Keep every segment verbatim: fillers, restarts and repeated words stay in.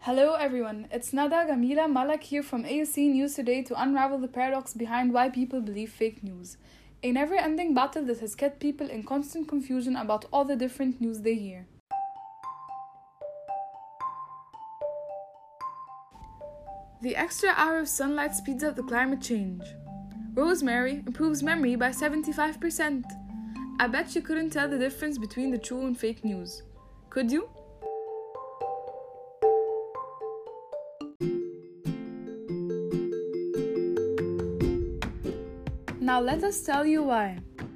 Hello everyone, it's Nada Gamila Malak here from A S C News Today to unravel the paradox behind why people believe fake news. A never-ending battle that has kept people in constant confusion about all the different news they hear. The extra hour of sunlight speeds up the climate change. Rosemary improves memory by seventy-five percent. I bet you couldn't tell the difference between the true and fake news. Could you? Now let us tell you why.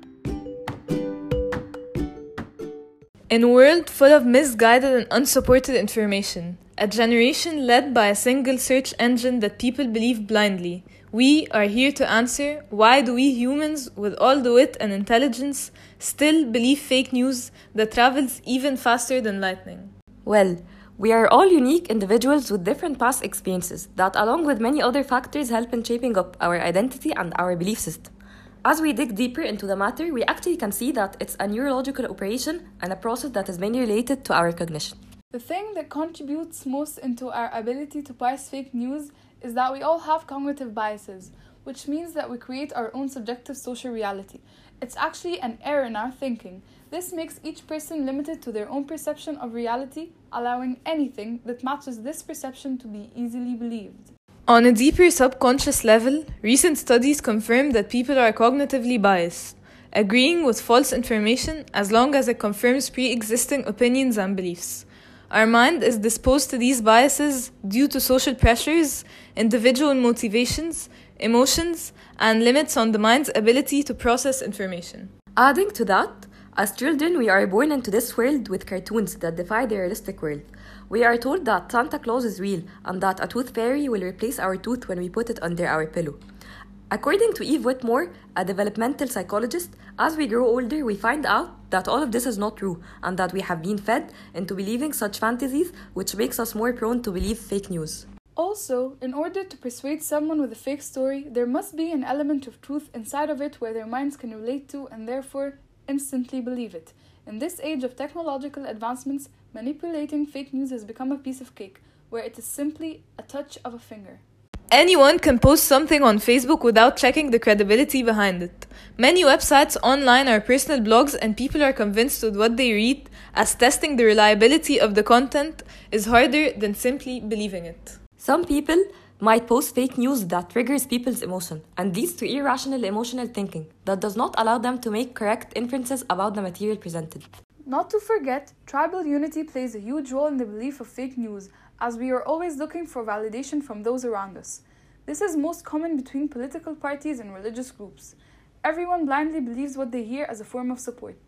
In a world full of misguided and unsupported information, a generation led by a single search engine that people believe blindly, we are here to answer why do we humans, with all the wit and intelligence, still believe fake news that travels even faster than lightning? Well, we are all unique individuals with different past experiences that, along with many other factors, help in shaping up our identity and our belief system. As we dig deeper into the matter, we actually can see that it's a neurological operation and a process that is mainly related to our cognition. The thing that contributes most into our ability to parse fake news is that we all have cognitive biases, which means that we create our own subjective social reality. It's actually an error in our thinking. This makes each person limited to their own perception of reality, allowing anything that matches this perception to be easily believed. On a deeper subconscious level, recent studies confirm that people are cognitively biased, agreeing with false information as long as it confirms pre-existing opinions and beliefs. Our mind is disposed to these biases due to social pressures, individual motivations, emotions, and limits on the mind's ability to process information. Adding to that, as children, we are born into this world with cartoons that defy the realistic world. We are told that Santa Claus is real and that a tooth fairy will replace our tooth when we put it under our pillow. According to Eve Whitmore, a developmental psychologist, as we grow older, we find out that all of this is not true and that we have been fed into believing such fantasies, which makes us more prone to believe fake news. Also, in order to persuade someone with a fake story, there must be an element of truth inside of it where their minds can relate to and therefore instantly believe it. In this age of technological advancements, manipulating fake news has become a piece of cake, where it is simply a touch of a finger. Anyone can post something on Facebook without checking the credibility behind it. Many websites online are personal blogs and people are convinced with what they read, as testing the reliability of the content is harder than simply believing it. Some people might post fake news that triggers people's emotion and leads to irrational emotional thinking that does not allow them to make correct inferences about the material presented. Not to forget, tribal unity plays a huge role in the belief of fake news, as we are always looking for validation from those around us. This is most common between political parties and religious groups. Everyone blindly believes what they hear as a form of support.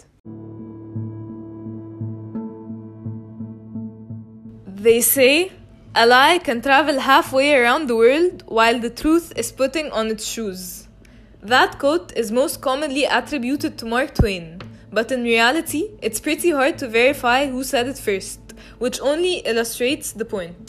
They say, a lie can travel halfway around the world while the truth is putting on its shoes. That quote is most commonly attributed to Mark Twain, but in reality, it's pretty hard to verify who said it first, which only illustrates the point.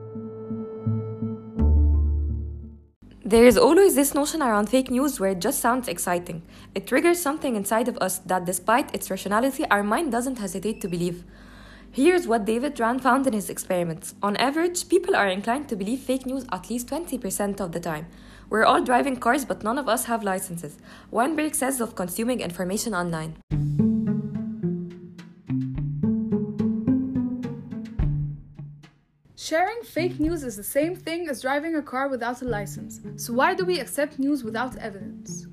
There is always this notion around fake news where it just sounds exciting. It triggers something inside of us that, despite its rationality, our mind doesn't hesitate to believe. Here's what David Rand found in his experiments. On average, people are inclined to believe fake news at least twenty percent of the time. We're all driving cars, but none of us have licenses. Weinberg says of consuming information online. Sharing fake news is the same thing as driving a car without a license. So why do we accept news without evidence?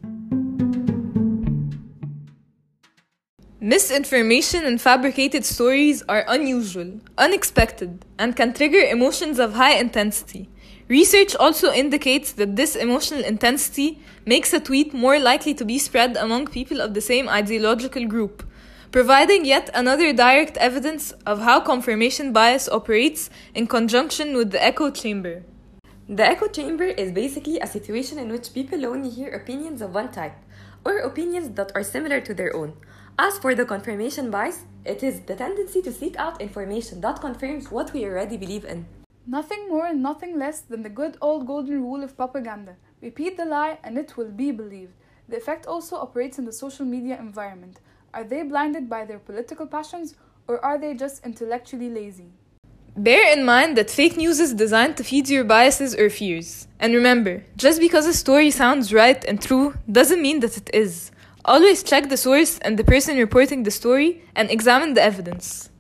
Misinformation and fabricated stories are unusual, unexpected, and can trigger emotions of high intensity. Research also indicates that this emotional intensity makes a tweet more likely to be spread among people of the same ideological group, providing yet another direct evidence of how confirmation bias operates in conjunction with the echo chamber. The echo chamber is basically a situation in which people only hear opinions of one type, or opinions that are similar to their own. As for the confirmation bias, it is the tendency to seek out information that confirms what we already believe in. Nothing more and nothing less than the good old golden rule of propaganda. Repeat the lie and it will be believed. The effect also operates in the social media environment. Are they blinded by their political passions, or are they just intellectually lazy? Bear in mind that fake news is designed to feed your biases or fears. And remember, just because a story sounds right and true doesn't mean that it is. Always check the source and the person reporting the story and examine the evidence.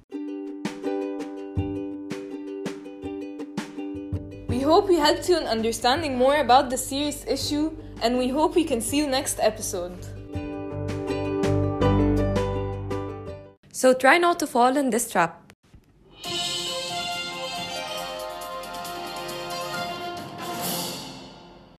We hope we helped you in understanding more about this serious issue, and we hope we can see you next episode. So try not to fall in this trap.